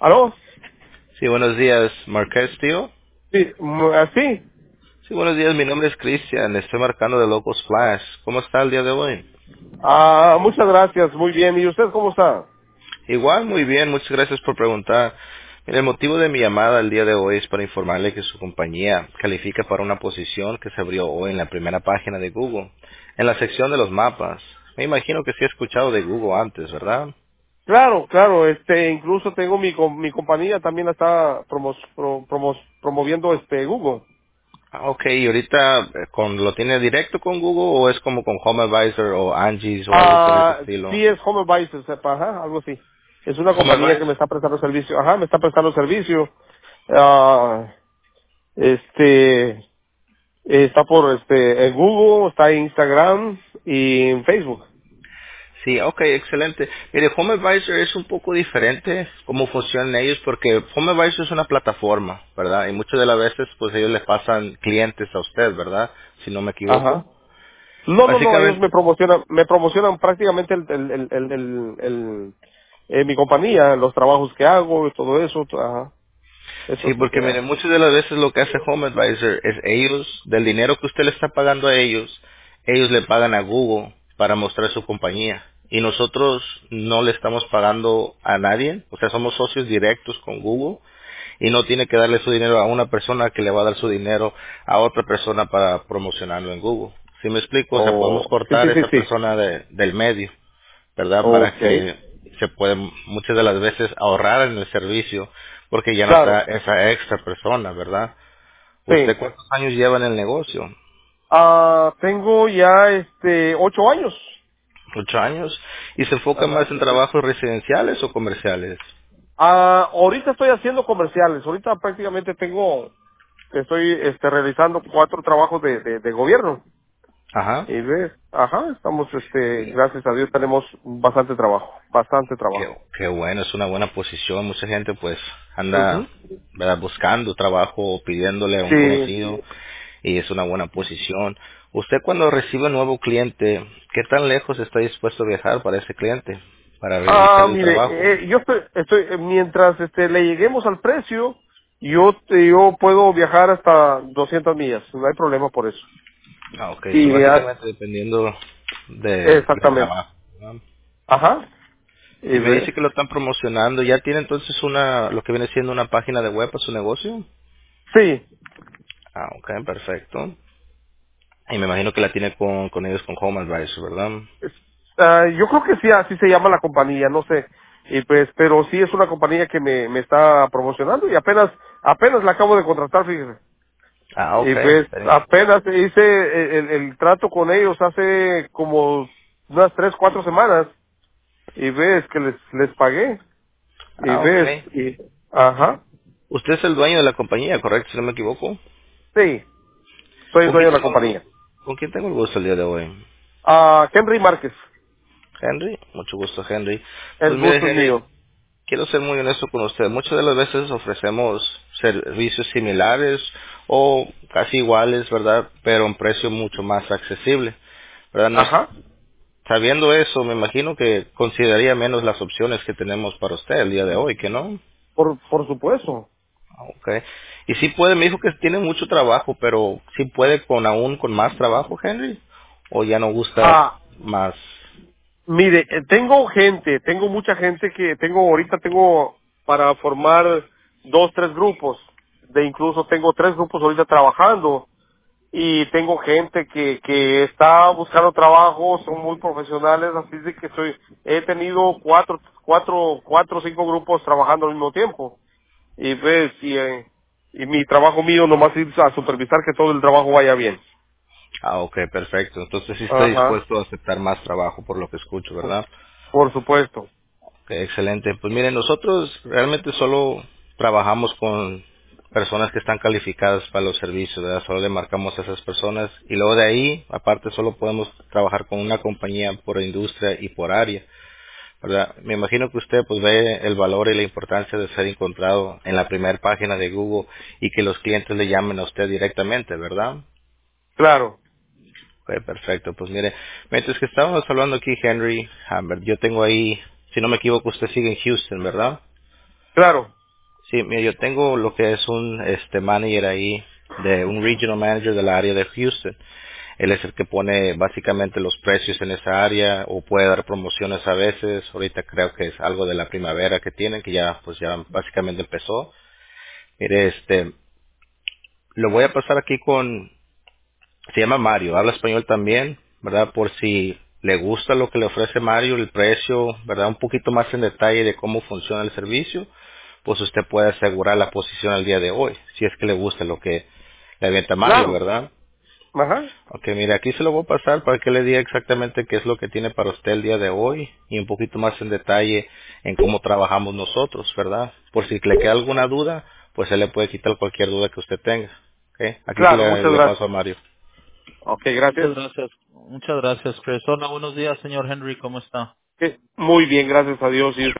¿Aló? Sí, buenos días, Marqués, tío. Sí, sí. Sí, buenos días, mi nombre es Cristian, le estoy marcando de Locos Flash. ¿Cómo está el día de hoy? Muchas gracias, muy bien. ¿Y usted cómo está? Igual, muy bien, muchas gracias por preguntar. Mire, el motivo de mi llamada el día de hoy es para informarle que su compañía califica para una posición que se abrió hoy en la primera página de Google, en la sección de los mapas. Me imagino que sí ha escuchado de Google antes, ¿verdad? Claro, claro, incluso tengo mi compañía también la está promoviendo Google. Ok, ¿y ahorita lo tiene directo con Google o es como con Home Advisor o Angie's o algo por ese estilo? Sí es Home Advisor, sepa, ajá, algo así. Es una Home compañía que me Advisor. está prestando servicio, ajá, me está prestando servicio. Ah, este, está por en Google, está en Instagram y en Facebook. Sí, ok, excelente. Mire, Home Advisor es un poco diferente cómo funcionan ellos porque Home Advisor es una plataforma, ¿verdad? Y muchas de las veces pues ellos les pasan clientes a usted, ¿verdad? Si no me equivoco. Ajá. No, no, no, ellos Básicamente, me promocionan prácticamente mi compañía, los trabajos que hago y todo eso, ajá, eso sí, sí porque queda. mire, muchas de las veces lo que hace Home Advisor es ellos, del dinero que usted le está pagando a ellos le pagan a Google para mostrar su compañía. Y nosotros no le estamos pagando a nadie, o sea, somos socios directos con Google y no tiene que darle su dinero a una persona que le va a dar su dinero a otra persona para promocionarlo en Google. ¿Sí me explico? O sea, podemos Oh, sí, cortar sí, sí, esa sí. persona del medio, ¿verdad? Para Okay, que se puede muchas de las veces ahorrar en el servicio porque ya no está claro, esa extra persona, ¿verdad? ¿Usted sí. cuántos años lleva en el negocio? Tengo ya 8 años. 8 años. ¿Y se enfoca más Ajá. en trabajos residenciales o comerciales? Ahorita estoy haciendo comerciales, ahorita prácticamente estoy realizando 4 trabajos de gobierno. Ajá. Y ves, ajá, estamos, gracias a Dios tenemos bastante trabajo, bastante Qué, trabajo. qué bueno, es una buena posición. Mucha gente pues anda, Ujú. ¿verdad? Buscando trabajo o pidiéndole a un Sí. conocido y es una buena posición. Usted cuando recibe un nuevo cliente, ¿qué tan lejos está dispuesto a viajar para ese cliente? Para realizar el Mire, trabajo. yo mientras le lleguemos al precio, yo puedo viajar hasta 200 millas, no hay problema por eso. Ah, ok, so Y básicamente dependiendo del exactamente. trabajo. ¿Verdad? Ajá. Y Y me ves, dice que lo están promocionando. ¿Ya tiene entonces lo que viene siendo una página de web para su negocio? sí. Ah, ok, perfecto. Y me imagino que la tiene con ellos con Home Advisor, ¿verdad? Yo creo que sí, así se llama la compañía, no sé. Y pues, pero sí es una compañía que me está promocionando y apenas la acabo de contratar, fíjese. Ah, Y ok. pues, apenas hice el trato con ellos hace como unas 3, 4 semanas. Y ves que les pagué. Y Ah, ok. ves, ajá, Usted es el dueño de la compañía, ¿correcto? Si no me equivoco. sí, soy el ¿Con dueño quién de la tengo, compañía. ¿Con quién tengo el gusto el día de hoy? Henry Márquez, Henry. Mucho gusto, Henry. el Pues mire, gusto es Henry, mío. quiero ser muy honesto con usted. Muchas de las veces ofrecemos servicios similares o casi iguales, ¿verdad? Pero a un precio mucho más accesible, ¿verdad? Ajá, Sabiendo eso, me imagino que consideraría menos las opciones que tenemos para usted el día de hoy, ¿que no? por supuesto. Ah, okay. Y sí puede, me dijo que tiene mucho trabajo, pero sí puede aún con más trabajo, Henry, o ya no gusta Ah, más. Mire, tengo mucha gente ahorita tengo para formar 2, 3 grupos. Incluso tengo 3 grupos ahorita trabajando y tengo gente que está buscando trabajo, son muy profesionales, así de que he tenido 4 o 5 grupos trabajando al mismo tiempo. Y ves, y mi trabajo mío nomás es a supervisar que todo el trabajo vaya bien. Ah, ok, perfecto. Entonces sí está Ajá, dispuesto a aceptar más trabajo por lo que escucho, ¿verdad? por supuesto. Ok, excelente. Pues miren, nosotros realmente solo trabajamos con personas que están calificadas para los servicios, ¿verdad? Solo le marcamos a esas personas y luego de ahí, aparte, solo podemos trabajar con una compañía por industria y por área, ¿verdad? Me imagino que usted pues ve el valor y la importancia de ser encontrado en la primera página de Google y que los clientes le llamen a usted directamente, ¿verdad? Claro, Ok, perfecto. Pues mire, mientras que estábamos hablando aquí, Henry, yo tengo ahí, si no me equivoco, usted sigue en Houston, ¿verdad? claro. Sí, mira, yo tengo lo que es un manager ahí, de un regional manager del área de Houston. Él es el que pone básicamente los precios en esa área o puede dar promociones a veces. Ahorita creo que es algo de la primavera que tienen, que ya pues ya básicamente empezó. Mire, lo voy a pasar aquí con, se llama Mario, habla español también, ¿verdad? Por si le gusta lo que le ofrece Mario, el precio, ¿verdad? Un poquito más en detalle de cómo funciona el servicio, pues usted puede asegurar la posición al día de hoy, si es que le gusta lo que le venta Mario, Claro. ¿verdad? Ajá. Ok, mira, aquí se lo voy a pasar para que le diga exactamente qué es lo que tiene para usted el día de hoy y un poquito más en detalle en cómo trabajamos nosotros, ¿verdad? Por si le queda alguna duda, pues él le puede quitar cualquier duda que usted tenga. Ok, aquí Claro, le, muchas le gracias. paso a Mario. Ok, gracias. Muchas gracias, Chris. Hola, buenos días, señor Henry, ¿cómo está? Muy bien, gracias a Dios. Y